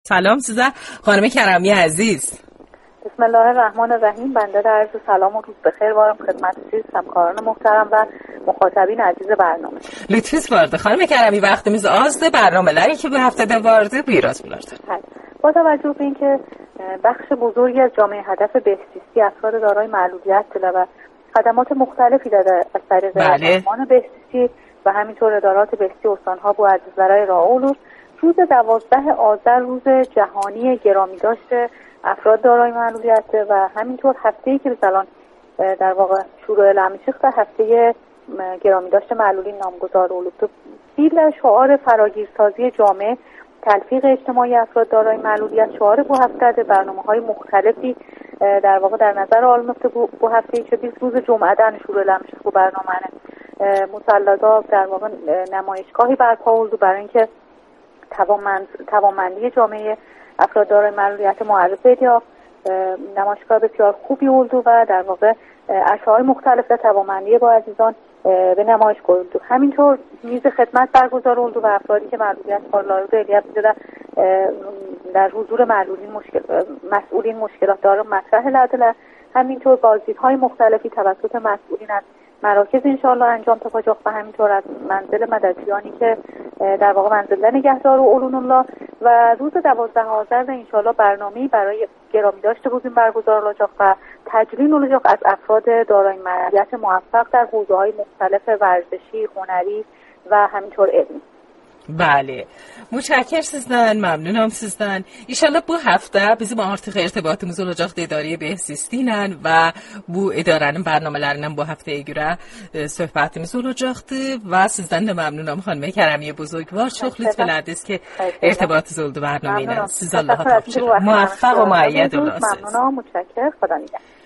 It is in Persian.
سلام سیزده خانم کرمی عزیز. بسم الله الرحمن الرحیم. بنده در عرض سلام و روز بخیر بارم خدمت سیز همکاران محترم و مخاطبین عزیز برنامه. لطفاً وارد خانم کرمی وقتimiz azdı برنامه‌leri که به هفته وارد بیراز بولارdı. با توجه به اینکه بخش بزرگی از جامعه هدف بهزیستی افراد دارای معلولیت و خدمات مختلفی داده از طریق سازمان بهزیستی و همینطور ادارات بهزیستی استان‌ها بوعزیز برای راه اولوس، روز 12 آذر روز جهانی گرامی داشته افراد دارای معلولیت و همینطور هفته‌ای که مثلا در واقع شروع اعلام میشه در هفته گرامی داشته معلولین نامگذار اولوس بیل شعار فراگیرسازی جامعه تلفیق اجتماعی افراد دارای معلولیت شعار بو هفته برنامه‌های مختلفی در واقع در نظر آلمفته بو هفته‌ای که 20 روز جمعه در شروع اعلام میشه بو برنامه مسلطا در واقع نمایشگاهی برپا اولد برای اینکه توانمندی جامعه افراد دارای معلولیت معرفی یا نمایشگاه بسیار خوبی اولد و در واقع عرصه‌های مختلف در توانمندی با عزیزان به نمایش گذاشت. همینطور میز خدمت برگزار اولد و افرادی که معلولیت خارلایق الیت بوده در حضور مسئولین مشکلات داره مطرح لدله. همینطور بازدیدهای مختلفی توسط مسئولین از مراکز انشاءالله انجام تپاجاق و همینطور از منزل مددیانی که در واقع منزل نگهدار و علون الله و روز 12 آذر انشاءالله برنامه‌ای برای گرامی داشته بودیم برگزار olacaق و تجلیل olacaق از افراد دارای معلولیت موفق در حوزه‌های مختلف ورزشی، هنری و همینطور علمی. Bəli. Mütşəkkir sizdən, məmnunam sizdən. İnşallah bu həftə bizim artıq irtibatımız olacaq İdarə Behzisli ilə və bu idarənin bərnamələrindən bu həftəyə görə söhbətimiz olacaqdı və sizdən də məmnunam xanım Kərəmiyə Buzurgvar. Çox lütf elədiniz ki, irtibatınız oldu bərnamə ilə. Siz Allaha təşəkkür. Muvaffaq və müəyyəd olasınız. ممنونم. متشکرم. خدا نگهدار.